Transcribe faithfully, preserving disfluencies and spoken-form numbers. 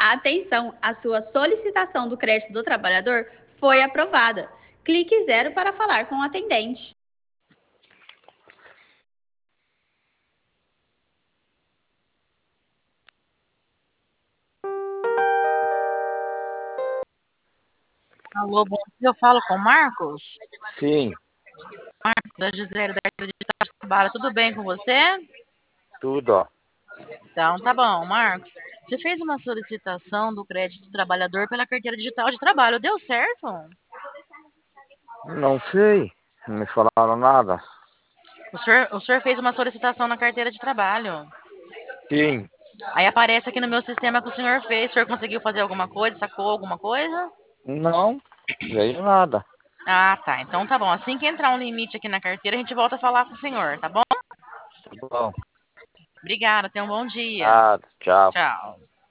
Atenção, a sua solicitação do crédito do trabalhador foi aprovada. Clique zero para falar com o atendente. Alô, bom dia, eu falo com o Marcos? Sim. Marcos, da Gisele, da Digital de Trabalho, tudo bem com você? Tudo, ó. Então, tá bom, Marcos. Você fez uma solicitação do crédito do trabalhador pela carteira digital de trabalho, deu certo? Não sei, não me falaram nada. O senhor, o senhor fez uma solicitação na carteira de trabalho. Sim. Aí aparece aqui no meu sistema que o senhor fez. O senhor conseguiu fazer alguma coisa, sacou alguma coisa? Não, veio nada. Ah, tá. Então tá bom. Assim que entrar um limite aqui na carteira, a gente volta a falar com o senhor, tá bom? Tá bom. Obrigada, tenha um bom dia. Nada, tchau. Tchau.